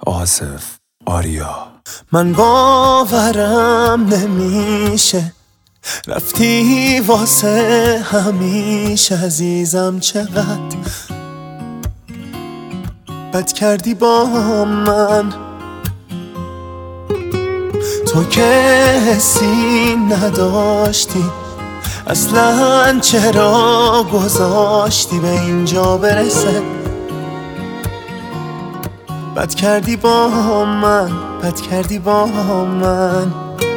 آصف آریا. من باورم نمیشه رفتی واسه همیشه، عزیزم چقدر بد کردی با من. تو که حسی نداشتی اصلا، چرا گذاشتی به اینجا برسه؟ بد کردی با من، بد کردی با من.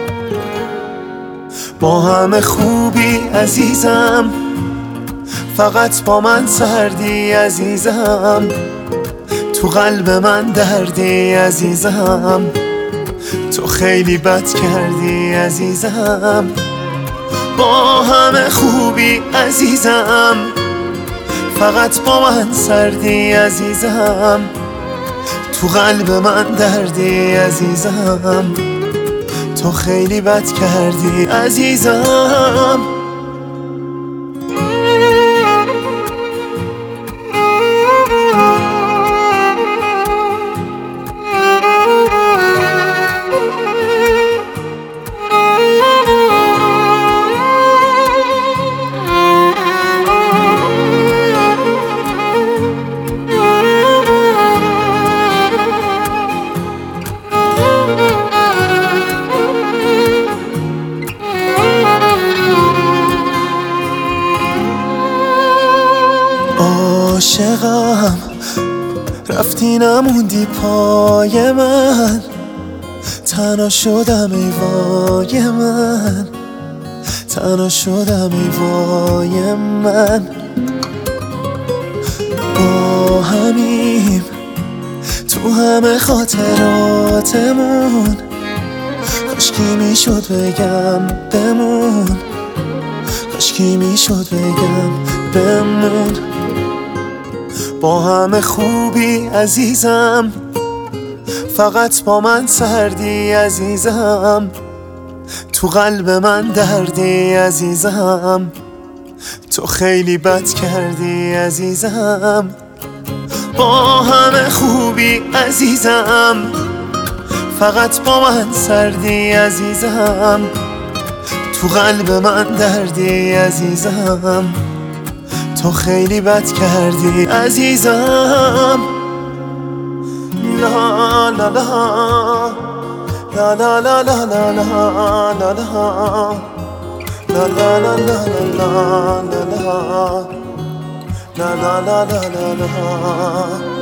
با همه خوبی عزیزم، فقط با من سردی عزیزم. تو قلب من دردی عزیزم، تو خیلی بد کردی عزیزم. با همه خوبی عزیزم، فقط با من سردی عزیزم. تو قلب من دردی عزیزم، تو خیلی بد کردی عزیزم. عاشقم رفتی نموندی پای من، تنها شدم ای وای من، تنها شدم ای وای من. با همیم تو همه خاطراتمون، کاشکی میشد بگم بمون، کاشکی میشد بگم بمون. با همه خوبی عزیزم، فقط با من سردی عزیزم. تو قلب من دردی عزیزم، تو خیلی بد کردی عزیزم. با همه خوبی عزیزم، فقط با من سردی عزیزم. تو قلب من دردی عزیزم، تو خیلی بد کردی عزیزم. لا لا لا لا لا لا لا لا لا لا لا لا لا لا